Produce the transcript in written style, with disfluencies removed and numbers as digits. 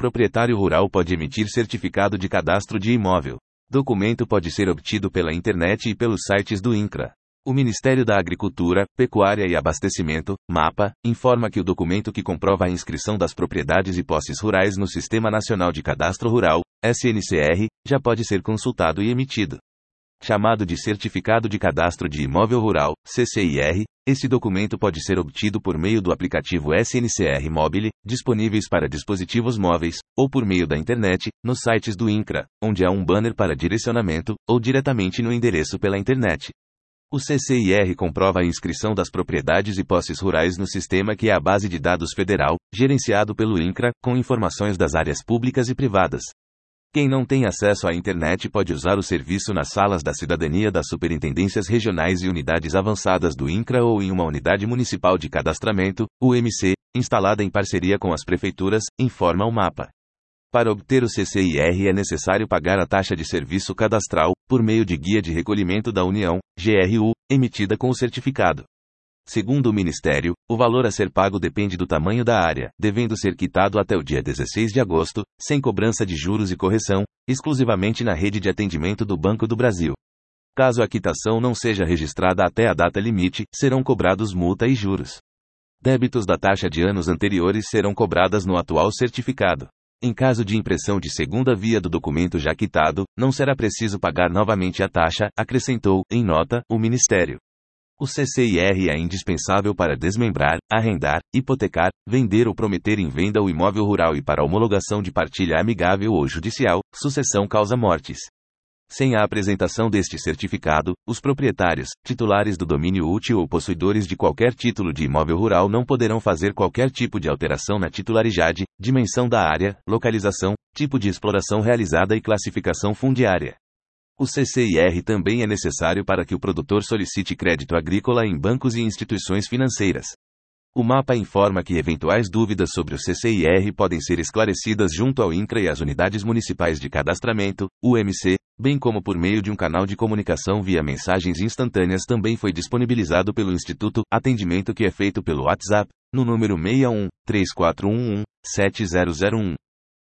proprietário rural pode emitir certificado de cadastro de imóvel. Documento pode ser obtido pela internet e pelos sites do INCRA. O Ministério da Agricultura, Pecuária e Abastecimento, MAPA, informa que o documento que comprova a inscrição das propriedades e posses rurais no Sistema Nacional de Cadastro Rural, SNCR, já pode ser consultado e emitido. Chamado de Certificado de Cadastro de Imóvel Rural, CCIR, esse documento pode ser obtido por meio do aplicativo SNCR Mobile, disponíveis para dispositivos móveis, ou por meio da internet, nos sites do INCRA, onde há um banner para direcionamento, ou diretamente no endereço pela internet. O CCIR comprova a inscrição das propriedades e posses rurais no sistema que é a base de dados federal, gerenciado pelo INCRA, com informações das áreas públicas e privadas. Quem não tem acesso à internet pode usar o serviço nas salas da cidadania das superintendências regionais e unidades avançadas do INCRA ou em uma unidade municipal de cadastramento, UMC, instalada em parceria com as prefeituras, informa o MAPA. Para obter o CCIR é necessário pagar a taxa de serviço cadastral, por meio de Guia de Recolhimento da União, GRU, emitida com o certificado. Segundo o Ministério, o valor a ser pago depende do tamanho da área, devendo ser quitado até o dia 16 de agosto, sem cobrança de juros e correção, exclusivamente na rede de atendimento do Banco do Brasil. Caso a quitação não seja registrada até a data limite, serão cobrados multa e juros. Débitos da taxa de anos anteriores serão cobradas no atual certificado. Em caso de impressão de segunda via do documento já quitado, não será preciso pagar novamente a taxa, acrescentou, em nota, o Ministério. O CCIR é indispensável para desmembrar, arrendar, hipotecar, vender ou prometer em venda o imóvel rural e para homologação de partilha amigável ou judicial, sucessão causa-mortes. Sem a apresentação deste certificado, os proprietários, titulares do domínio útil ou possuidores de qualquer título de imóvel rural não poderão fazer qualquer tipo de alteração na titularidade, dimensão da área, localização, tipo de exploração realizada e classificação fundiária. O CCIR também é necessário para que o produtor solicite crédito agrícola em bancos e instituições financeiras. O MAPA informa que eventuais dúvidas sobre o CCIR podem ser esclarecidas junto ao INCRA e às unidades municipais de cadastramento, UMC, bem como por meio de um canal de comunicação via mensagens instantâneas também foi disponibilizado pelo Instituto, atendimento que é feito pelo WhatsApp, no número 61 3411 7001.